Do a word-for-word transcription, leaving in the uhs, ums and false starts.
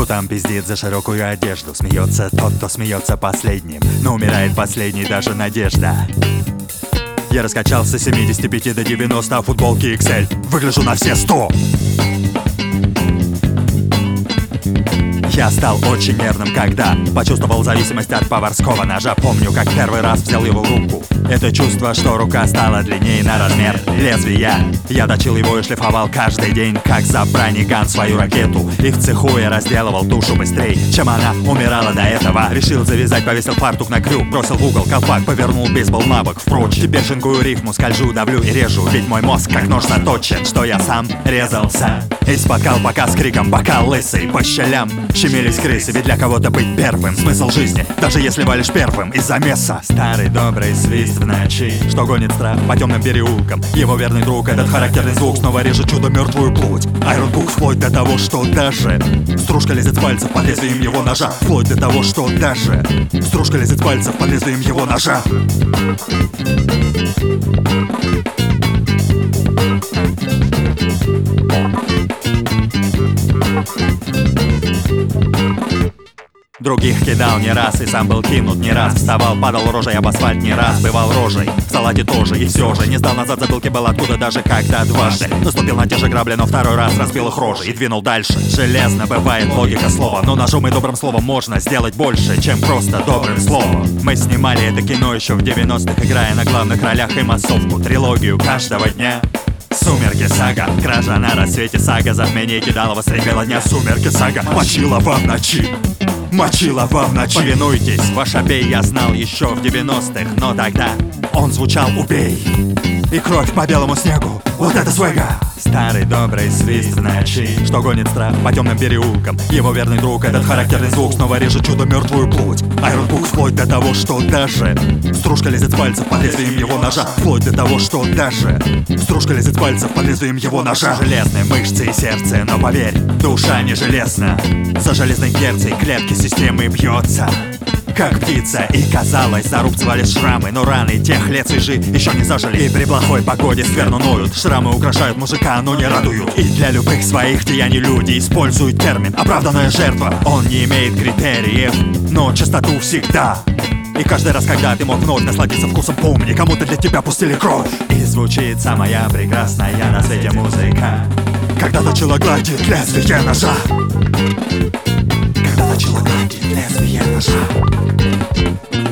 Кто там пиздит за широкую одежду? Смеется тот, кто смеется последним, но умирает последний даже надежда. Я раскачался с семидесяти пяти до девяноста, а футболки икс эль выгляжу на все сто. Я стал очень нервным, когда почувствовал зависимость от поварского ножа. Помню, как первый раз взял его в руку. Это чувство, что рука стала длиннее на размер лезвия. Я точил его и шлифовал каждый день, как забраниган свою ракету. И в цеху я разделывал тушу быстрее, чем она умирала до этого. Решил завязать, повесил фартук на крюк, бросил в угол колпак, повернул бейсбол на бок. Впрочь, теперь шинкую рифму, скольжу, давлю и режу. Ведь мой мозг как нож заточен, что я сам резался. Из-под колпака с криком «Бокал лысый!» по щелям щемились крысы, ведь для кого-то быть первым смысл жизни, даже если валишь первым из-за месса. Старый добрый свист в ночи, что гонит страх по темным переулкам. Его верный друг, этот характерный звук, снова режет чудо мертвую плоть. Айрон Кук вплоть до того, что даже стружка лезет с пальцев под лезвием его ножа. Вплоть до того, что даже стружка лезет с пальцев под лезвием его ножа. Других кидал не раз и сам был кинут не раз. Вставал, падал рожей об асфальт не раз. Бывал рожей, в салате тоже и все же. Не сдал назад, забылки был откуда даже когда дважды наступил на те же грабли, но второй раз разбил их рожи и двинул дальше. Железно бывает логика слова, но ножом и добрым словом можно сделать больше, чем просто добрым словом. Мы снимали это кино еще в девяностых, играя на главных ролях и массовку, трилогию каждого дня. Сумерки сага, кража на рассвете сага, затмение кидалова средь бела дня. Сумерки сага, мочила во в ночи, мочила во в ночи. Повинуйтесь, ваш обей я знал еще в девяностых, но тогда он звучал «Убей!» и кровь по белому снегу, вот это свега. Старый добрый свист в ночи, что гонит страх по темным переулкам. Его верный друг, этот характерный звук, снова режет чудо мертвую плоть. Айрон Кук вплоть до того, что даже стружка лезет с пальцев под лезвием его ножа. Вплоть до того, что даже стружка лезет с пальцев под лезвием его ножа. Железные мышцы и сердце, но поверь, душа не железна. За железной дверцей клетки системы бьется как птица, и казалось, зарубцевали шрамы, но раны тех лет свежи еще не зажили. И при плохой погоде скверну ноют, шрамы украшают мужика, но не радуют. И для любых своих деяний люди используют термин «оправданная жертва». Он не имеет критериев, но чистоту всегда. И каждый раз, когда ты мог вновь насладиться вкусом, помни, кому-то для тебя пустили кровь. И звучит самая прекрасная на свете музыка, когда точила гладит лезвие ножа. Когда точила гладит лезвие ножа.